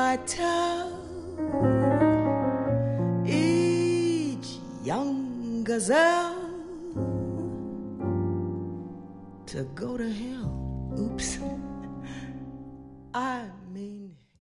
I tell each young gazelle to go to hell. Oops, I